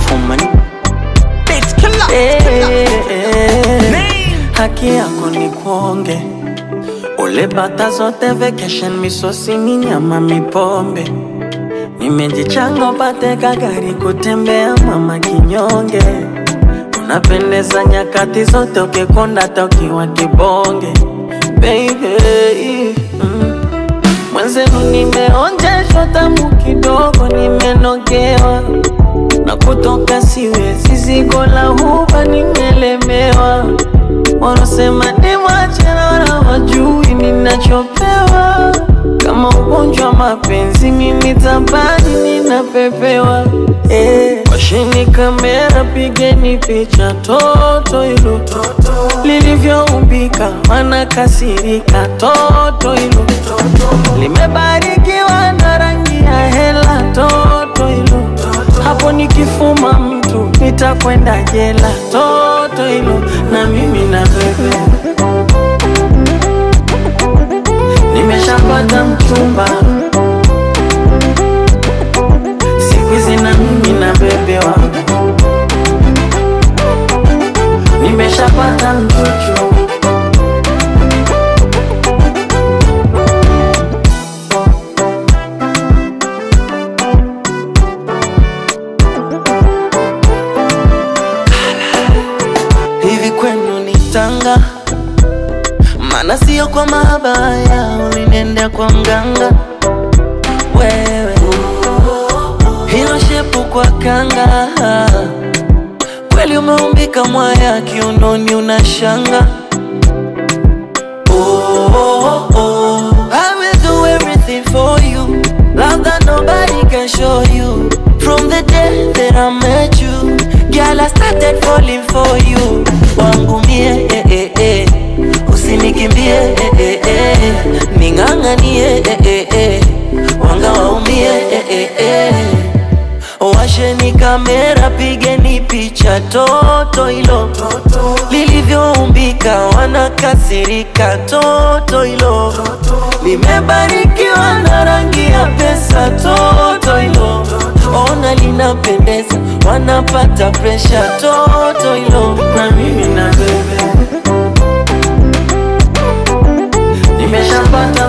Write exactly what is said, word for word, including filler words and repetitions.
for money. Bitch, kill up, eh, kill up. eh, haki yako ni kuonge. Ule bata zote vacation, misosi ni nyama mipombe. Nimejichanga upate kagari kutembea mama kinyonge. Unapendeza nyakati zote ukikonda tokiwa kibonge. Baby, mm. Mwenzenu nimeonjeshwa tamu kidogo, nimenogewa. Na kutoka siwezi, zigo la huba nimelemewa. Wanasema ni machera wala wajui ninachopewa. Kama ugonjwa mapenzi mimi tabani ninapepewa. Eh, washini kamera pigeni picha toto ilo lilivyoumbika, wanakasirika toto ilo limebarikiwa na rangi ya hela toto ilo. Hapo nikifuma mtu nitakwenda jela toto ilo. Na mimi na bebe nimeshapata mchumba, siku hizi na mimi na bebe wangu. Nimeshapata mchuchu, hivi kwenu ni Tanga? Mana sio kwa mabaya, ulinenda kwa mganga wewe. Hilo shepu kwa kanga, kweli umeumbika mwaya, kiunoni unashanga. Oh, oh, oh, I will do everything for you, love that nobody can show you. From the day that I met you, girl, I started falling for you. Wangu mie, eh, eh, eh. Usinikimbie, eh, eh, eh. Ning'ang'anie, eh, eh, eh. Wanga waumie, eh, eh, eh. Washeni kamera pigeni picha toto ilo lilivyoumbika, wanakasirika toto ilo limebarikiwa na rangi ya pesa toto ilo. Ona linapendeza, wanapata presha toto ilo. Na mimi na bebe nimeshapata